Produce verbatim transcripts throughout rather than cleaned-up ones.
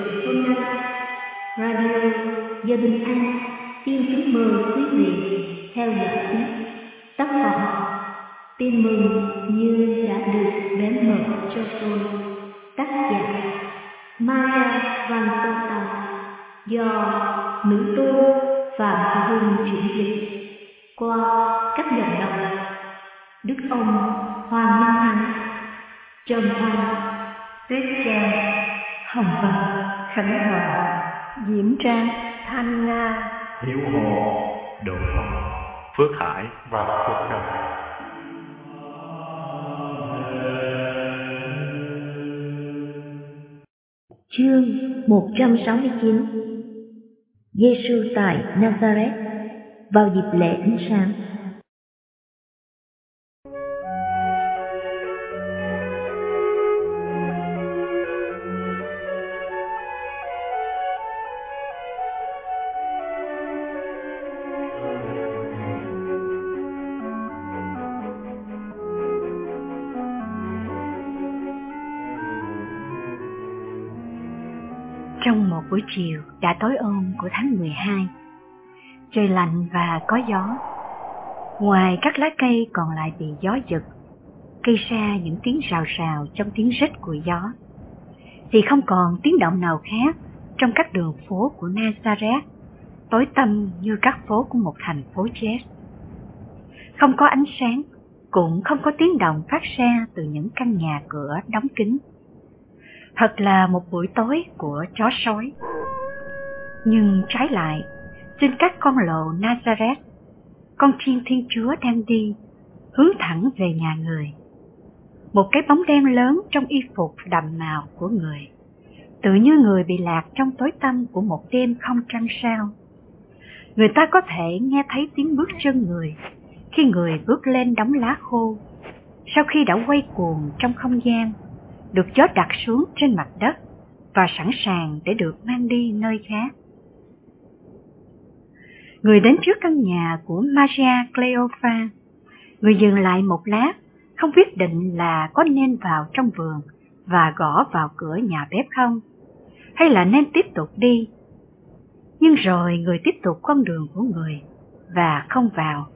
Xuân Anh. Radio Giờ Bình An xin kính mời quý vị theo dõi tiếp tác phẩm Tin mừng như đã được bén mở cho tôi, tác giả Maria Van Tota, do nữ tu Phạm Thị Hương chuyển dịch qua các giọng đọc Đức ông Hoàng Minh Thắng, Trần Thanh, Tuyết Trang, Hồng Vân, Khánh Hòa, Diễm Trang, Thanh Nga, Hiếu Hồ, Độ Phong, Phước Hải và Phước Đồng. Chương một trăm sáu mươi chín. Giê-xu tại Nazareth vào dịp lễ Thánh Sáng. Trong một buổi chiều đã tối ôm của tháng mười hai, trời lạnh và có gió. Ngoài các lá cây còn lại bị gió giật, gây ra những tiếng rào rào trong tiếng rít của gió, thì không còn tiếng động nào khác trong các đường phố của Nazareth, tối tăm như các phố của một thành phố chết. Không có ánh sáng, cũng không có tiếng động phát ra từ những căn nhà cửa đóng kín. Thật là một buổi tối của chó sói. Nhưng trái lại, trên các con lộ Nazareth, con chiên Thiên Chúa đang đi, hướng thẳng về nhà người. Một cái bóng đen lớn trong y phục đậm màu của người, tự như người bị lạc trong tối tăm của một đêm không trăng sao. Người ta có thể nghe thấy tiếng bước chân người khi người bước lên đống lá khô, sau khi đã quay cuồng trong không gian, được gió đặt xuống trên mặt đất và sẵn sàng để được mang đi nơi khác. Người đến trước căn nhà của Maria Cleopha. Người dừng lại một lát, không quyết định là có nên vào trong vườn và gõ vào cửa nhà bếp không, hay là nên tiếp tục đi. Nhưng rồi người tiếp tục con đường của người và không vào.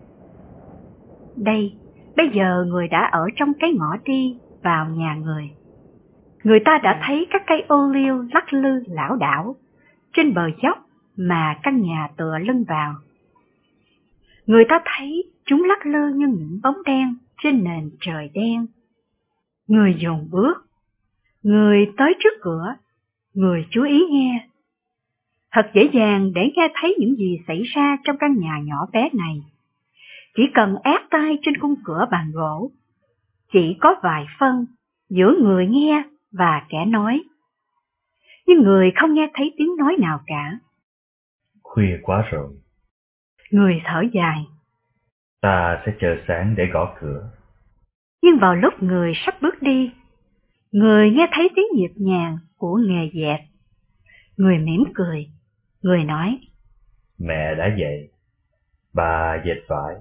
Đây, bây giờ người đã ở trong cái ngõ đi vào nhà người. Người ta đã thấy các cây ô liu lắc lư lảo đảo trên bờ dốc mà căn nhà tựa lưng vào. Người ta thấy chúng lắc lư như những bóng đen trên nền trời đen. Người dồn bước, người tới trước cửa, người chú ý nghe. Thật dễ dàng để nghe thấy những gì xảy ra trong căn nhà nhỏ bé này. Chỉ cần ép tai trên khung cửa bằng gỗ, chỉ có vài phân giữa người nghe và kẻ nói. Nhưng người không nghe thấy tiếng nói nào cả. Khuya quá rồi. Người thở dài. Ta sẽ chờ sáng để gõ cửa. Nhưng vào lúc người sắp bước đi, người nghe thấy tiếng nhịp nhàng của nghề dệt. Người mỉm cười. Người nói. Mẹ đã dậy. Bà dệt vải.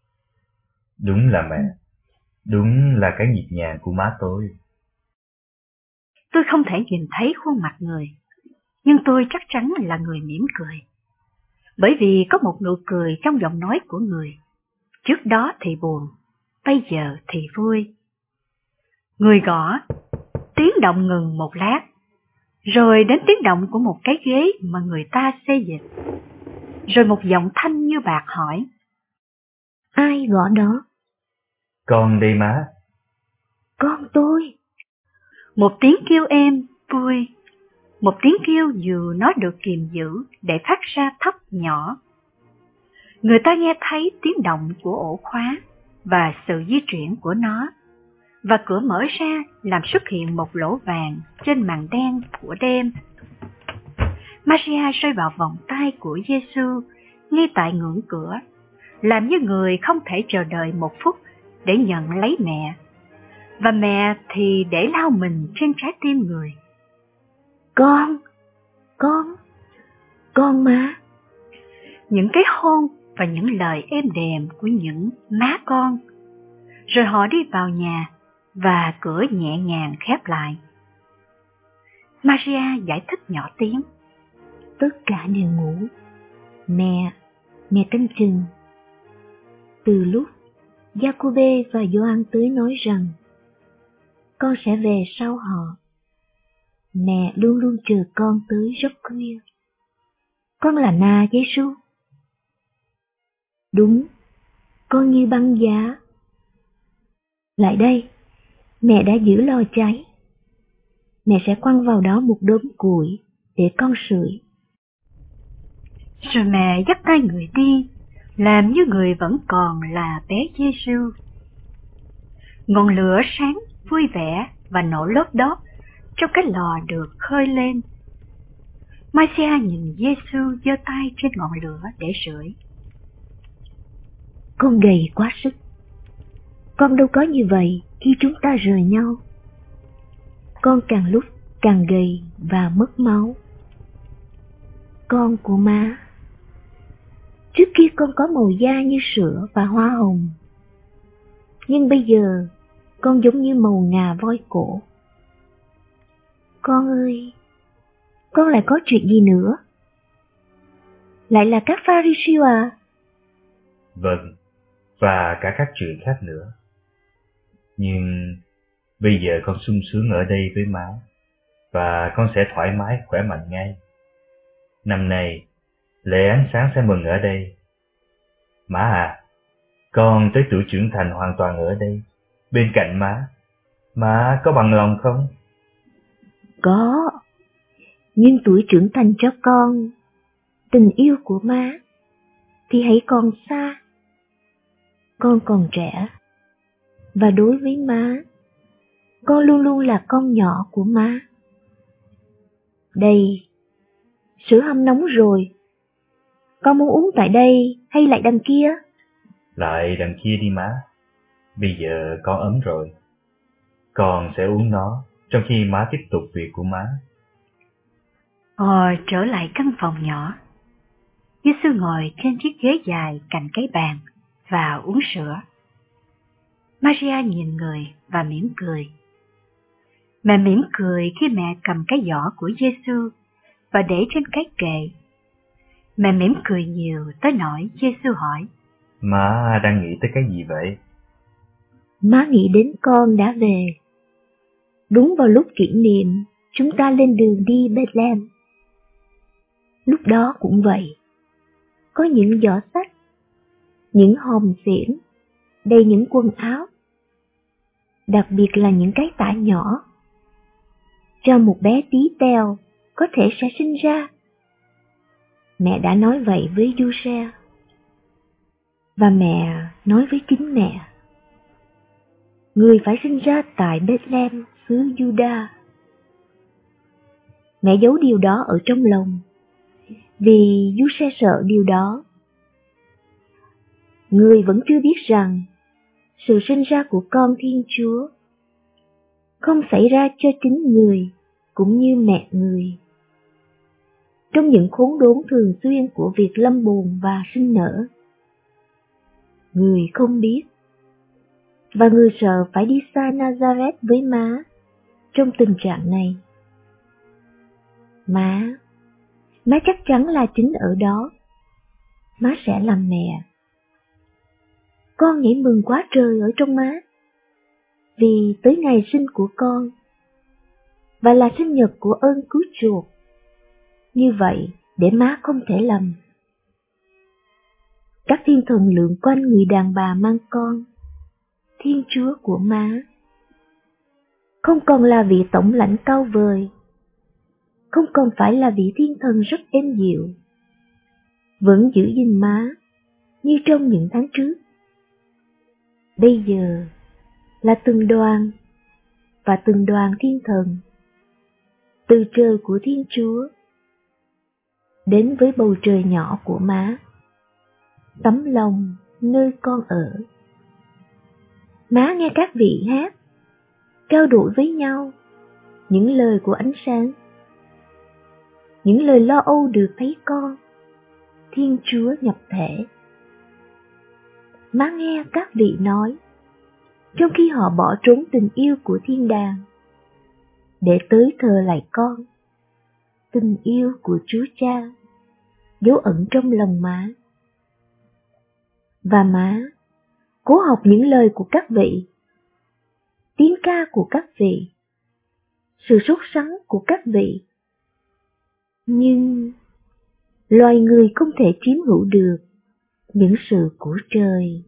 Đúng là mẹ. Đúng là cái nhịp nhàng của má tôi. Tôi không thể nhìn thấy khuôn mặt người, nhưng tôi chắc chắn là người mỉm cười. Bởi vì có một nụ cười trong giọng nói của người. Trước đó thì buồn, bây giờ thì vui. Người gõ, tiếng động ngừng một lát, rồi đến tiếng động của một cái ghế mà người ta xê dịch. Rồi một giọng thanh như bạc hỏi. Ai gõ đó? Con đây má. Con tôi. Một tiếng kêu êm, vui. Một tiếng kêu dù nó được kiềm giữ để phát ra thấp nhỏ. Người ta nghe thấy tiếng động của ổ khóa và sự di chuyển của nó, và cửa mở ra làm xuất hiện một lỗ vàng trên màn đen của đêm. Maria rơi vào vòng tay của Giê-xu ngay tại ngưỡng cửa, làm như người không thể chờ đợi một phút để nhận lấy mẹ, và mẹ thì để lao mình trên trái tim người. Con, con, con má. Những cái hôn và những lời êm đềm của những má con. Rồi họ đi vào nhà và cửa nhẹ nhàng khép lại. Maria giải thích nhỏ tiếng. Tất cả đều ngủ. Mẹ, mẹ canh chừng. Từ lúc Giacôbê và Gioan tới nói rằng con sẽ về sau họ, mẹ luôn luôn chờ con tới rất khuya. Con là Na Giêsu. Đúng, con như băng giá. Lại đây, mẹ đã giữ lò cháy. Mẹ sẽ quăng vào đó một đốm củi để con sưởi. Rồi mẹ dắt tay người đi, làm như người vẫn còn là bé Giêsu. Ngọn lửa sáng, vui vẻ và nổ lốp đốp trong cái lò được khơi lên. Maria nhìn Giêsu giơ tay trên ngọn lửa để sưởi. Con gầy quá sức. Con đâu có như vậy khi chúng ta rời nhau. Con càng lúc càng gầy và mất máu. Con của má. Trước kia con có màu da như sữa và hoa hồng. Nhưng bây giờ con giống như màu ngà voi cổ. Con ơi, con lại có chuyện gì nữa? Lại là các Pha-ri-siêu à? Vâng, và cả các chuyện khác nữa. Nhưng bây giờ con sung sướng ở đây với má, và con sẽ thoải mái khỏe mạnh ngay. Năm nay, lễ ánh sáng sẽ mừng ở đây. Má à, con tới tuổi trưởng thành hoàn toàn ở đây, bên cạnh má. Má có bằng lòng không? Có, nhưng tuổi trưởng thành cho con, tình yêu của má, thì hãy còn xa. Con còn trẻ, và đối với má, con luôn luôn là con nhỏ của má. Đây, sữa hâm nóng rồi. Con muốn uống tại đây hay lại đằng kia? Lại đằng kia đi má. Bây giờ con ấm rồi. Con sẽ uống nó trong khi má tiếp tục việc của má. Họ trở lại căn phòng nhỏ. Giêsu ngồi trên chiếc ghế dài cạnh cái bàn và uống sữa. Maria nhìn người và mỉm cười. Mẹ mỉm cười khi mẹ cầm cái giỏ của Giêsu và để trên cái kệ. Mẹ mỉm cười nhiều tới nỗi Giêsu hỏi: Má đang nghĩ tới cái gì vậy? Má nghĩ đến con đã về. Đúng vào lúc kỷ niệm chúng ta lên đường đi Bethlehem. Lúc đó cũng vậy. Có những giỏ sách, những hòm xiển, đầy những quần áo. Đặc biệt là những cái tã nhỏ. Cho một bé tí teo có thể sẽ sinh ra. Mẹ đã nói vậy với Giuse. Và mẹ nói với chính mẹ. Người phải sinh ra tại Bethlehem, xứ Juda. Mẹ giấu điều đó ở trong lòng, vì Giuse sợ điều đó. Người vẫn chưa biết rằng sự sinh ra của con Thiên Chúa không xảy ra cho chính người cũng như mẹ người. Trong những khốn đốn thường xuyên của việc lâm bồn và sinh nở, người không biết, và người sợ phải đi xa Nazareth với má trong tình trạng này. Má, má chắc chắn là chính ở đó. Má sẽ làm mẹ. Con nhảy mừng quá trời ở trong má, vì tới ngày sinh của con, và là sinh nhật của ơn cứu chuộc. Như vậy để má không thể lầm. Các thiên thần lượn quanh người đàn bà mang con, Thiên Chúa của má. Không còn là vị tổng lãnh cao vời, không còn phải là vị thiên thần rất êm dịu, vẫn giữ gìn má như trong những tháng trước. Bây giờ là từng đoàn và từng đoàn thiên thần từ trời của Thiên Chúa đến với bầu trời nhỏ của má, tấm lòng nơi con ở. Má nghe các vị hát, trao đổi với nhau những lời của ánh sáng, những lời lo âu được thấy con, Thiên Chúa nhập thể. Má nghe các vị nói, trong khi họ bỏ trốn tình yêu của thiên đàng để tới thờ lạy con. tình yêu của Chúa Cha dấu ẩn trong lòng má. Và má cố học những lời của các vị, tiếng ca của các vị, sự sốt sắng của các vị. Nhưng loài người không thể chiếm hữu được những sự của trời.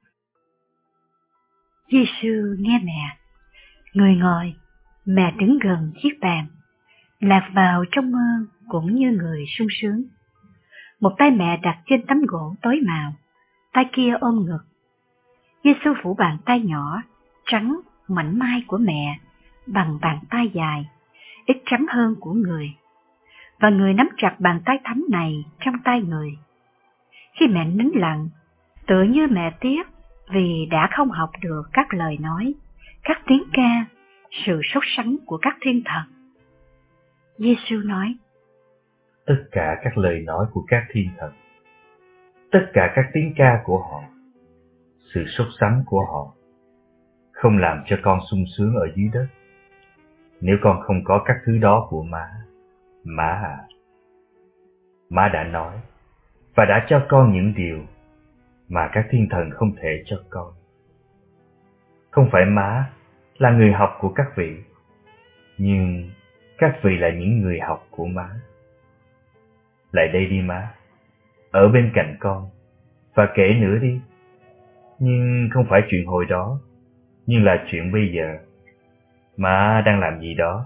Giêsu nghe mẹ, người ngồi, mẹ đứng gần chiếc bàn, lạc vào trong mơ cũng như người sung sướng. Một tay mẹ đặt trên tấm gỗ tối màu, tay kia ôm ngực. Giêsu phủ bàn tay nhỏ, trắng, mảnh mai của mẹ bằng bàn tay dài, ít trắng hơn của người, và người nắm chặt bàn tay thánh này trong tay người. Khi mẹ nín lặng, tựa như mẹ tiếc vì đã không học được các lời nói, các tiếng ca, sự sốt sắng của các thiên thần. Giêsu nói: Tất cả các lời nói của các thiên thần, tất cả các tiếng ca của họ, sự sốt sắng của họ, không làm cho con sung sướng ở dưới đất. Nếu con không có các thứ đó của má, má à, má đã nói và đã cho con những điều mà các thiên thần không thể cho con. Không phải má là người học của các vị, nhưng các vị là những người học của má. Lại đây đi má, ở bên cạnh con, và kể nữa đi. Nhưng không phải chuyện hồi đó, nhưng là chuyện bây giờ. Má đang làm gì đó?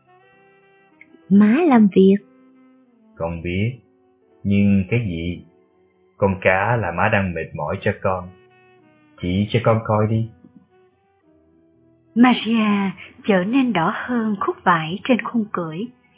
Má làm việc. Con biết, nhưng cái gì? Con cá là má đang mệt mỏi cho con. Chỉ cho con coi đi. Maria trở nên đỏ hơn khúc vải trên khung cưỡi.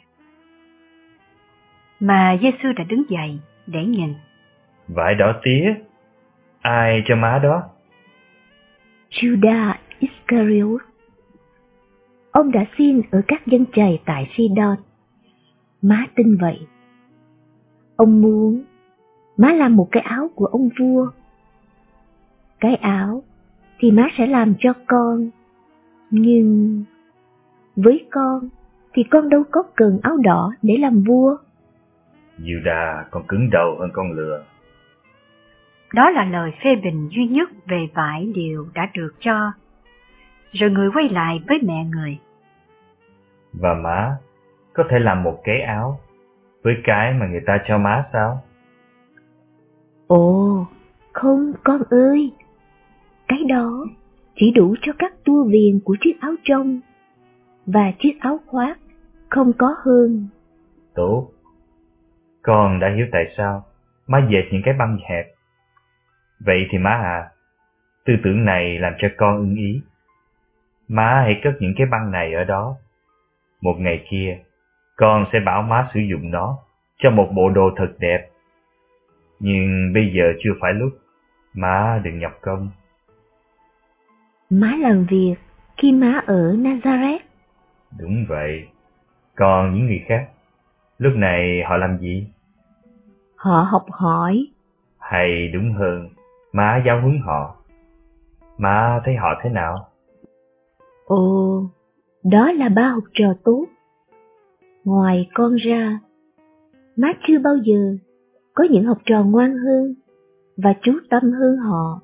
Mà Giêsu đã đứng dậy để nhìn. Vải đỏ tía? Ai cho má đó? Judas Iscariot. Ông đã xin ở các dân chày tại Sidon. Má tin vậy. Ông muốn má làm một cái áo của ông vua. Cái áo thì má sẽ làm cho con. Nhưng với con thì con đâu có cần áo đỏ để làm vua. Judas còn cứng đầu hơn con lừa. Đó là lời phê bình duy nhất về vải điều đã được cho. Rồi người quay lại với mẹ người. Và má có thể làm một cái áo với cái mà người ta cho má sao? Ồ, không con ơi. Cái đó chỉ đủ cho các tua viền của chiếc áo trong, và chiếc áo khoác không có hơn. Tốt. Con đã hiểu tại sao má dệt những cái băng hẹp. Vậy thì má à, tư tưởng này làm cho con ưng ý. Má hãy cất những cái băng này ở đó. Một ngày kia, con sẽ bảo má sử dụng nó cho một bộ đồ thật đẹp. Nhưng bây giờ chưa phải lúc. Má đừng nhọc công. Má làm việc khi má ở Nazareth. Đúng vậy. Còn những người khác, lúc này họ làm gì? Họ học hỏi. Hay đúng hơn, má giáo huấn họ. Má thấy họ thế nào? Ồ, đó là ba học trò tốt. Ngoài con ra, má chưa bao giờ có những học trò ngoan hơn và chú tâm hơn họ.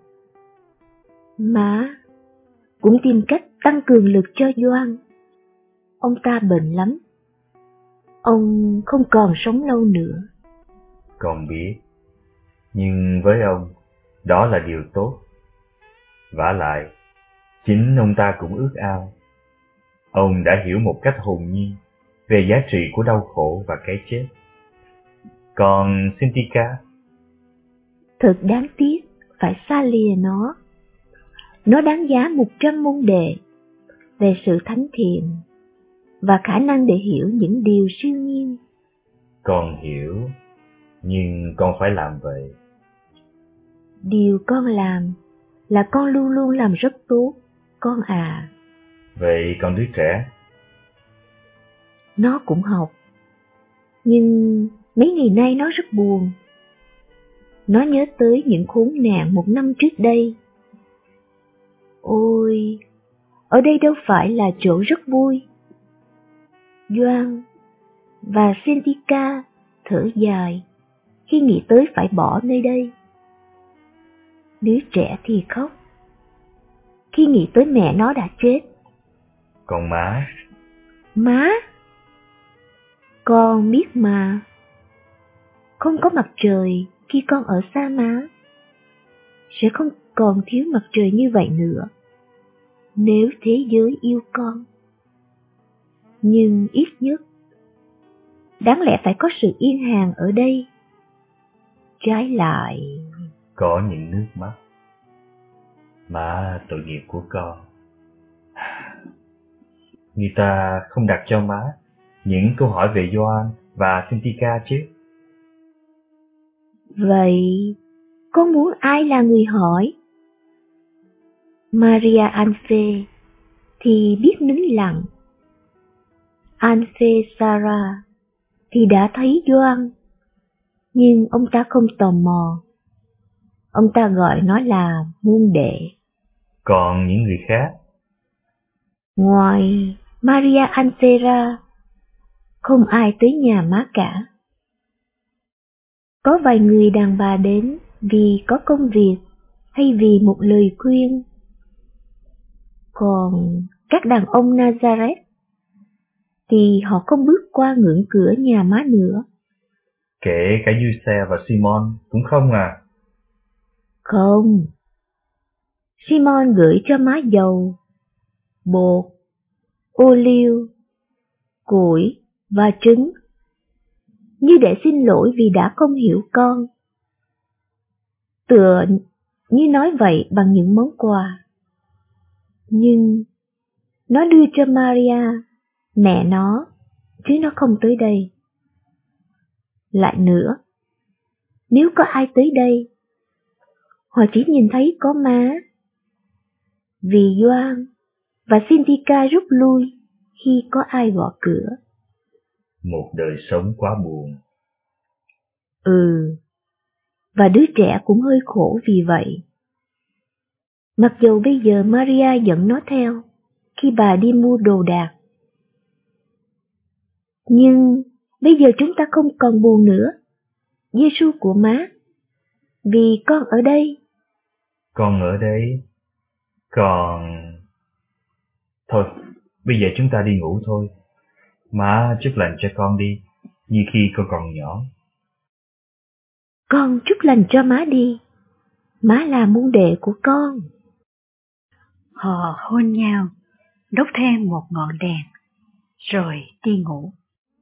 Má cũng tìm cách tăng cường lực cho Gioan. Ông ta bệnh lắm. Ông không còn sống lâu nữa. Con biết, nhưng với ông, đó là điều tốt. Vả lại, chính ông ta cũng ước ao. Ông đã hiểu một cách hồn nhiên về giá trị của đau khổ và cái chết. Còn Cynthia? Thật đáng tiếc phải xa lìa nó. Nó đáng giá một trăm môn đệ về sự thánh thiện và khả năng để hiểu những điều siêu nhiên. Con hiểu, nhưng con phải làm vậy. Điều con làm là con luôn luôn làm rất tốt, con à. Vậy còn đứa trẻ? Nó cũng học. Nhưng mấy ngày nay nó rất buồn. Nó nhớ tới những khốn nạn một năm trước đây. Ôi, ở đây đâu phải là chỗ rất vui. Gioan, và Sentica thở dài khi nghĩ tới phải bỏ nơi đây. Đứa trẻ thì khóc khi nghĩ tới mẹ nó đã chết. Còn má? Má? Con biết mà. Không có mặt trời khi con ở xa má. Sẽ không còn thiếu mặt trời như vậy nữa nếu thế giới yêu con. Nhưng ít nhất đáng lẽ phải có sự yên hàng ở đây. Trái lại có những nước mắt. Má, tội nghiệp của con. Người ta không đặt cho má những câu hỏi về Gioan và Sentica chứ. Vậy con muốn ai là người hỏi? Maria Anfe thì biết nín lặng. Anfe Sarah thì đã thấy Gioan, nhưng ông ta không tò mò. Ông ta gọi nó là môn đệ. Còn những người khác? Ngoài Maria Anfe ra, không ai tới nhà má cả. Có vài người đàn bà đến vì có công việc hay vì một lời khuyên. Còn các đàn ông Nazareth thì họ không bước qua ngưỡng cửa nhà má nữa. Kể cả Giuse và Simon cũng không à? Không. Simon gửi cho má dầu, bột, ô liu, củi và trứng, như để xin lỗi vì đã không hiểu con. Tựa như nói vậy bằng những món quà. Nhưng nó đưa cho Maria, mẹ nó, chứ nó không tới đây. Lại nữa, nếu có ai tới đây, họ chỉ nhìn thấy có má. Vì Gioan và Sentica rút lui khi có ai gõ cửa. Một đời sống quá buồn. Ừ, và đứa trẻ cũng hơi khổ vì vậy. Mặc dù bây giờ Maria dẫn nó theo khi bà đi mua đồ đạc. Nhưng bây giờ chúng ta không còn buồn nữa, Giêsu của má, vì con ở đây. Con ở đây? Còn... Thôi, bây giờ chúng ta đi ngủ thôi. Má chúc lành cho con đi, như khi con còn nhỏ. Con chúc lành cho má đi, má là môn đệ của con. Họ hôn nhau, đốt thêm một ngọn đèn, rồi đi ngủ.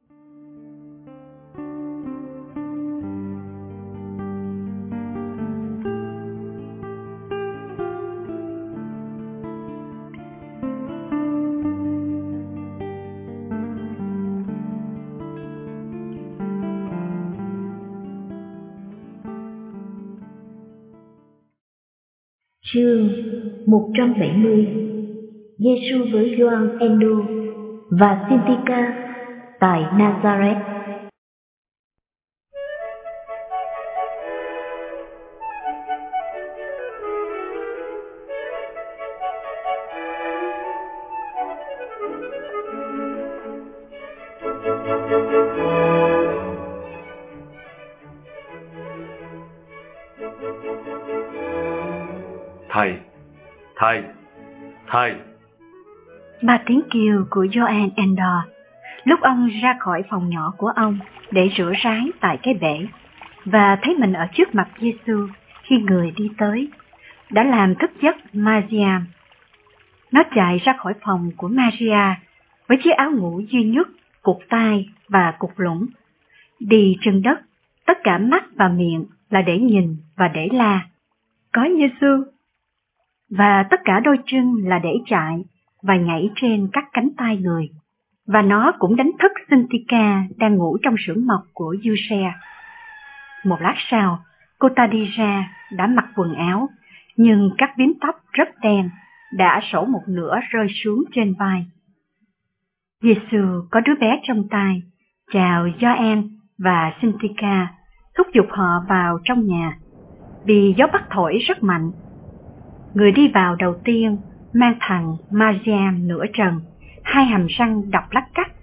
Chương một trăm bảy mươi. Giêsu với Gioan Endo và Sentica tại Nazareth. Thầy, thầy, thầy. Ba tiếng kêu của Gioan Endo lúc ông ra khỏi phòng nhỏ của ông để rửa ráy tại cái bể và thấy mình ở trước mặt Giêsu khi người đi tới, đã làm thức giấc Maria. Nó chạy ra khỏi phòng của Maria với chiếc áo ngủ duy nhất, cụt tai và cụt lũng, đi trên đất, tất cả mắt và miệng là để nhìn và để la: "Có Giêsu!" Và tất cả đôi chân là để chạy và nhảy trên các cánh tay người. Và nó cũng đánh thức Sentica đang ngủ trong xưởng mộc của Giuse. Một lát sau, cô ta đi ra, đã mặc quần áo, nhưng các bím tóc rất đen, đã xổ một nửa rơi xuống trên vai. Giêsu có đứa bé trong tay, chào Gioan và Sentica, thúc giục họ vào trong nhà, vì gió bắc thổi rất mạnh. Người đi vào đầu tiên mang thằng Maria nửa trần, hai hàm răng độc lách cách,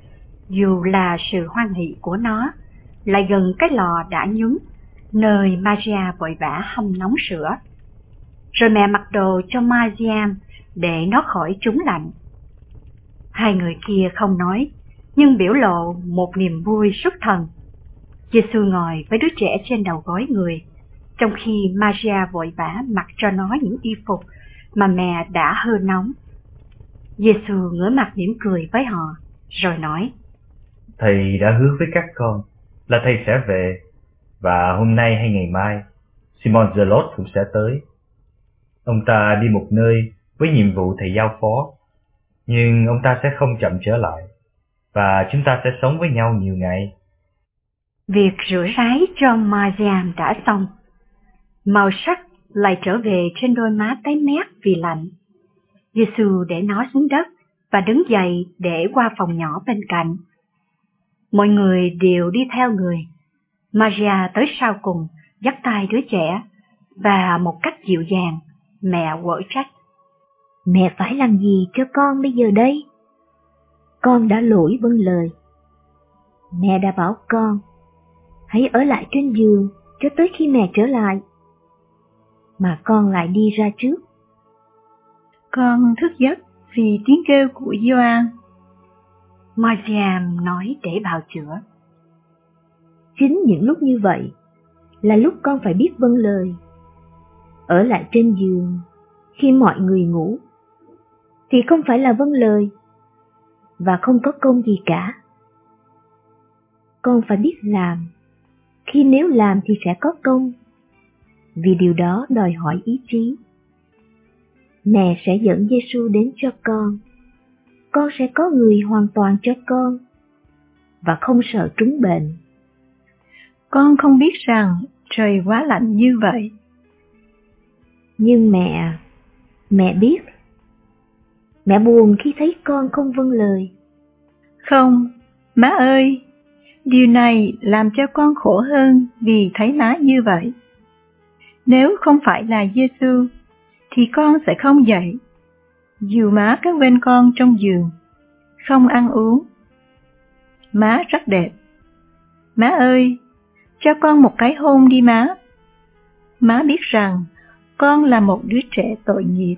dù là sự hoan hỷ của nó lại gần cái lò đã nhúng, nơi Maria vội vã hâm nóng sữa. Rồi mẹ mặc đồ cho Mariam để nó khỏi trúng lạnh. Hai người kia không nói, nhưng biểu lộ một niềm vui xuất thần. Giê-xu ngồi với đứa trẻ trên đầu gối người, trong khi Maria vội vã mặc cho nó những y phục mà mẹ đã hơ nóng. Giê-xu ngửa mặt mỉm cười với họ, rồi nói: Thầy đã hứa với các con là thầy sẽ về, và hôm nay hay ngày mai, Simon Zealot cũng sẽ tới. Ông ta đi một nơi với nhiệm vụ thầy giao phó, nhưng ông ta sẽ không chậm trở lại, và chúng ta sẽ sống với nhau nhiều ngày. Việc rửa ráy cho Mariam đã xong. Màu sắc lại trở về trên đôi má tái mét vì lạnh. Giê-xu để nó xuống đất và đứng dậy để qua phòng nhỏ bên cạnh. Mọi người đều đi theo người. Maria tới sau cùng, dắt tay đứa trẻ, và một cách dịu dàng, mẹ quở trách: Mẹ phải làm gì cho con bây giờ đây? Con đã lỗi vâng lời. Mẹ đã bảo con hãy ở lại trên giường cho tới khi mẹ trở lại, mà con lại đi ra trước. Con thức giấc vì tiếng kêu của Gioan. Mariam nói để bào chữa. Chính những lúc như vậy là lúc con phải biết vâng lời. Ở lại trên giường khi mọi người ngủ thì không phải là vâng lời, và không có công gì cả. Con phải biết làm, khi nếu làm thì sẽ có công, vì điều đó đòi hỏi ý chí. Mẹ sẽ dẫn Giê-xu đến cho con. Con sẽ có người hoàn toàn cho con, và không sợ trúng bệnh. Con không biết rằng trời quá lạnh như vậy. Nhưng mẹ, mẹ biết. Mẹ buồn khi thấy con không vâng lời. Không, má ơi, điều này làm cho con khổ hơn vì thấy má như vậy. Nếu không phải là Giê-xu, thì con sẽ không dậy, dù má cứ bên con trong giường, không ăn uống. Má rất đẹp. Má ơi, cho con một cái hôn đi má. Má biết rằng con là một đứa trẻ tội nghiệp.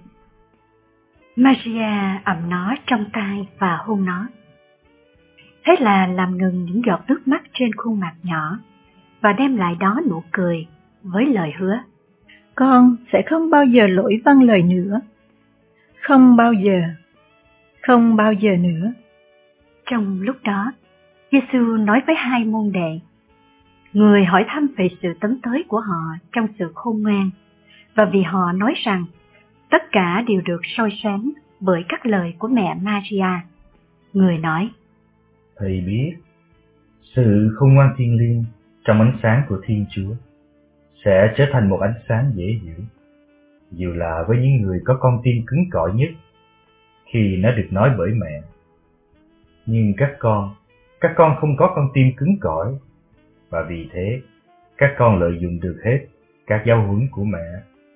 Maria ẵm nó trong tay và hôn nó. Thế là làm ngừng những giọt nước mắt trên khuôn mặt nhỏ, và đem lại đó nụ cười với lời hứa: Con sẽ không bao giờ lỗi vâng lời nữa. Không bao giờ. Không bao giờ nữa. Trong lúc đó, Giê-xu nói với hai môn đệ. Người hỏi thăm về sự tấn tới của họ trong sự khôn ngoan, và vì họ nói rằng tất cả đều được soi sáng bởi các lời của mẹ Maria. Người nói: Thầy biết, sự khôn ngoan thiêng liêng trong ánh sáng của Thiên Chúa sẽ trở thành một ánh sáng dễ hiểu, dù là với những người có con tim cứng cỏi nhất khi nó được nói bởi mẹ. Nhưng các con, các con không có con tim cứng cỏi, và vì thế các con lợi dụng được hết các giáo huấn của mẹ.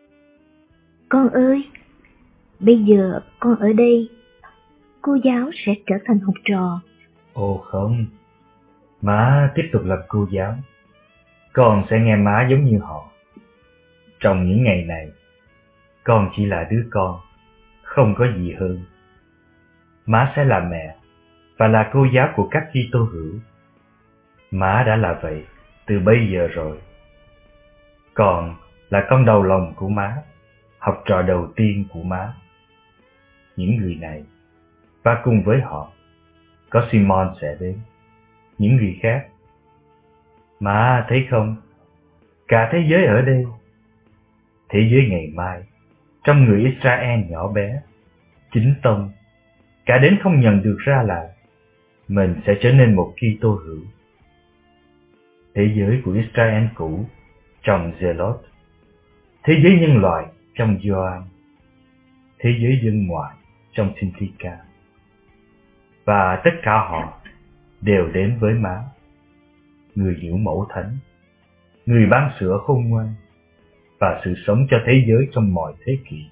Con ơi, bây giờ con ở đây, cô giáo sẽ trở thành học trò. Ồ không, má tiếp tục làm cô giáo. Con sẽ nghe má giống như họ. Trong những ngày này, con chỉ là đứa con, không có gì hơn. Má sẽ là mẹ và là cô giáo của các Kitô hữu. Má đã là vậy từ bây giờ rồi. Con là con đầu lòng của má, học trò đầu tiên của má. Những người này, và cùng với họ, có Simon sẽ đến, những người khác. Má thấy không, cả thế giới ở đây, thế giới ngày mai, trong người Israel nhỏ bé, chính tông, cả đến không nhận được ra là mình sẽ trở nên một Kitô hữu. Thế giới của Israel cũ trong Zealot, thế giới nhân loại trong Gioan, thế giới dân ngoại trong Syntycha, và tất cả họ đều đến với má, người hiểu mẫu thánh, người ban sữa khôn ngoan và sự sống cho thế giới trong mọi thế kỷ.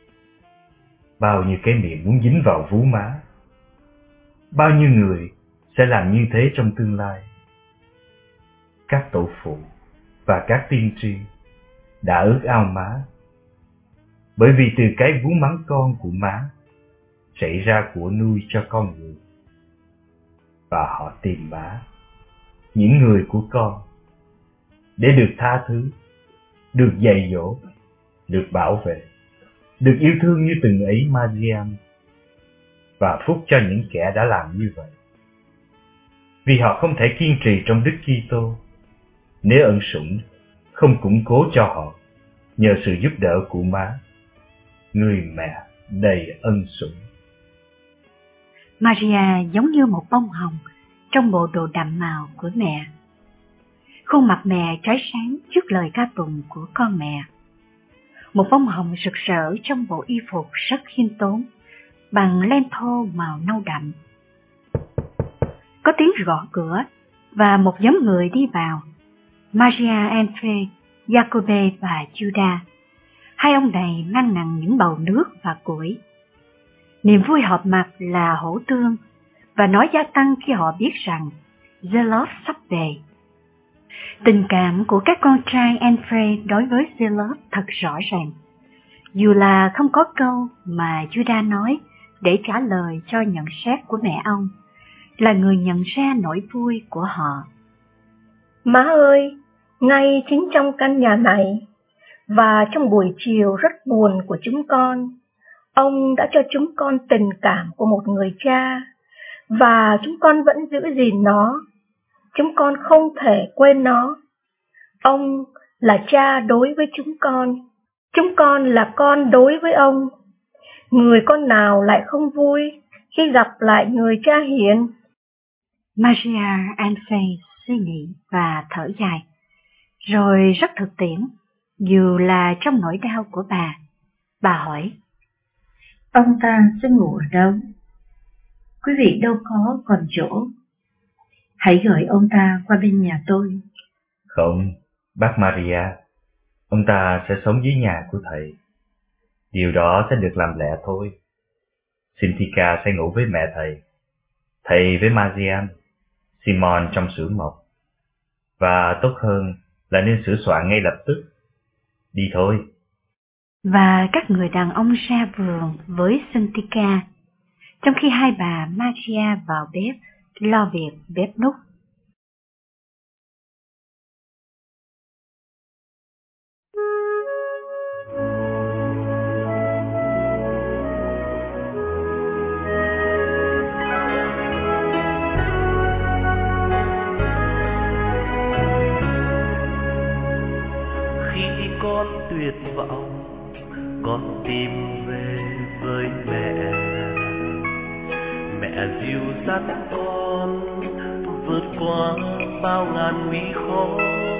Bao nhiêu cái miệng muốn dính vào vú má, bao nhiêu người sẽ làm như thế trong tương lai. Các tổ phụ và các tiên tri đã ước ao má, bởi vì từ cái vú mắng con của má chảy ra của nuôi cho con người. Và họ tìm má, những người của con, để được tha thứ, được dạy dỗ, được bảo vệ, được yêu thương như từng ấy Mariam, và phúc cho những kẻ đã làm như vậy. Vì họ không thể kiên trì trong Đức Kitô nếu ân sủng không củng cố cho họ nhờ sự giúp đỡ của má, người mẹ đầy ân sủng. Maria giống như một bông hồng trong bộ đồ đậm màu của mẹ. Khuôn mặt mẹ trói sáng trước lời ca tụng của con mẹ. Một bông hồng rực rỡ trong bộ y phục rất khiêm tốn, bằng len thô màu nâu đậm. Có tiếng gõ cửa và một nhóm người đi vào. Maria, Andre, Jacobe và Juda. Hai ông này mang nặng những bầu nước và củi. Niềm vui họp mặt là hổ tương, và nó gia tăng khi họ biết rằng Zelos sắp về. Tình cảm của các con trai Andre đối với Zelos thật rõ ràng, dù là không có câu mà Juda nói để trả lời cho nhận xét của mẹ ông, là người nhận ra nỗi vui của họ. Má ơi, ngay chính trong căn nhà này, và trong buổi chiều rất buồn của chúng con, ông đã cho chúng con tình cảm của một người cha, và chúng con vẫn giữ gìn nó. Chúng con không thể quên nó. Ông là cha đối với chúng con, chúng con là con đối với ông. Người con nào lại không vui khi gặp lại người cha hiền? Maria Anfe suy nghĩ và thở dài, rồi rất thực tiễn, dù là trong nỗi đau của bà. Bà hỏi: Ông ta sẽ ngủ ở đâu? Quý vị đâu có còn chỗ. Hãy gửi ông ta qua bên nhà tôi. Không, bác Maria, ông ta sẽ sống dưới nhà của thầy. Điều đó sẽ được làm lẽ thôi. Cynthia sẽ ngủ với mẹ thầy, thầy với Mariam, Simon trong xưởng mộc. Và tốt hơn là nên sửa soạn ngay lập tức. Đi thôi. Và các người đàn ông ra vườn với Cynthia, trong khi hai bà Maria vào bếp lo việc bếp núc. Khi con tuyệt vọng, con tìm về với mẹ. Mẹ dìu dắt con vượt qua bao ngàn nguy khó.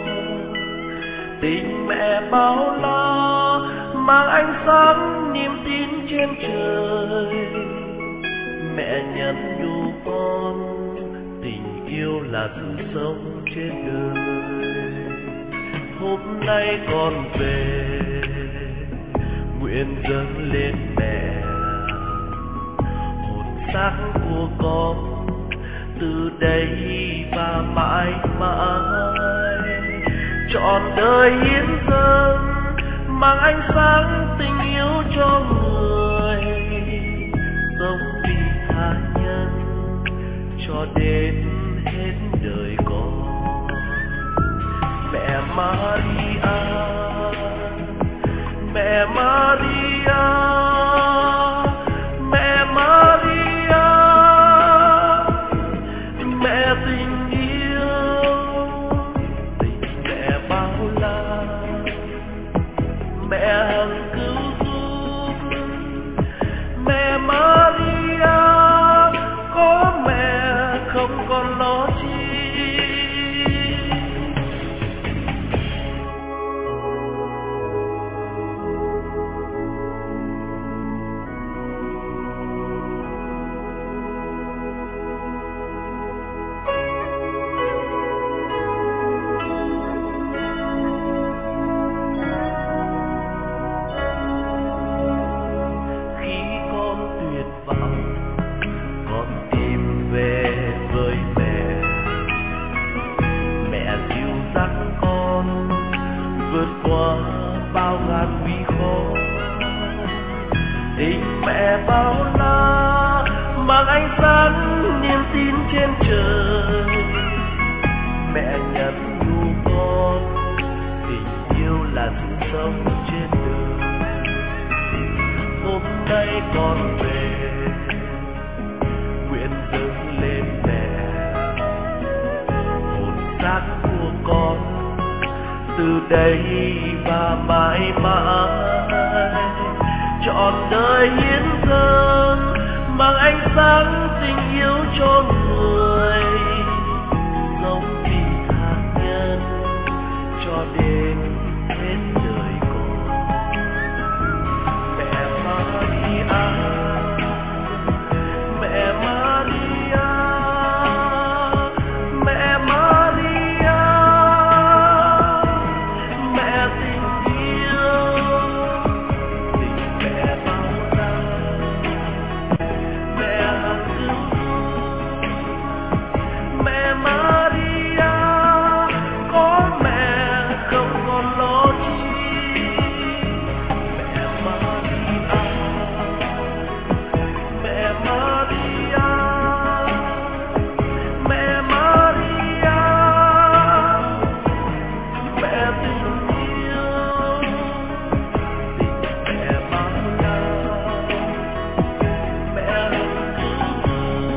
Tình mẹ bao la mang ánh sáng niềm tin trên trời. Mẹ nhắn nhủ con tình yêu là sự sống trên đời. Hôm nay con về nguyện dâng lên mẹ hồn xác của con từ đây và mãi mãi, trọn đời hiến dâng mang ánh sáng tình yêu cho người, sống vì tha nhân cho đến hết đời con. Mẹ Maria, mẹ Maria, mẹ Maria, mẹ tình yêu, tình mẹ bao la, mẹ hằng cứu giúp. Mẹ Maria, có mẹ không còn lo chi. sao gạt vì khó. Tình mẹ bao la mang ánh sáng niềm tin trên trời. Mẹ nhắn nhủ con tình yêu là sự sống trên đời. Hôm nay con về nguyện dâng lên mẹ hồn xác của con từ đây và mãi mãi, trọn đời hiến dâng mang ánh sáng tình yêu cho người, sống vì tha nhân cho đến hết đời con. Mẹ Maria, mẹ Maria, mẹ Maria, mẹ tình yêu, tình mẹ bao la, mẹ hằng cứu, mẹ Maria, có mẹ không còn lo chi. Mẹ Maria, mẹ Maria, mẹ Maria, mẹ tình yêu, tình mẹ bao la, mẹ hằng cứu,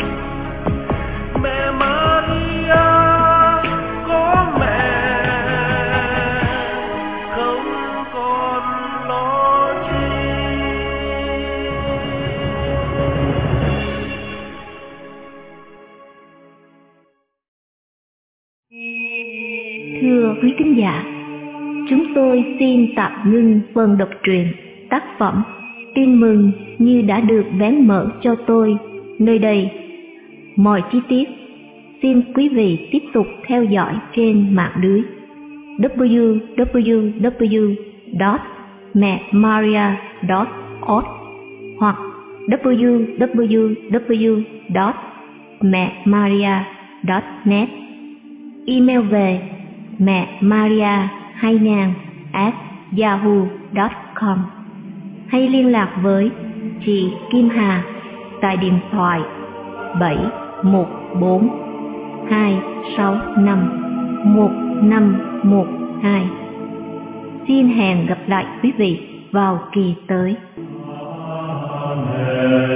mẹ Maria, có mẹ không còn lo chi. Thưa quý thính giả, chúng tôi xin tạm ngưng phần đọc truyện tác phẩm Tin mừng như đã được vén mở cho tôi nơi đây. Mọi chi tiết xin quý vị tiếp tục theo dõi trên mạng lưới w w w chấm mẹ maria chấm org hoặc w w w chấm mẹ maria chấm net. Email về mẹ maria hai nghìn a yahoo chấm com hay liên lạc với chị Kim Hà tại điện thoại bảy một bốn hai sáu năm một năm một hai. Xin hẹn gặp lại quý vị vào kỳ tới. Amen.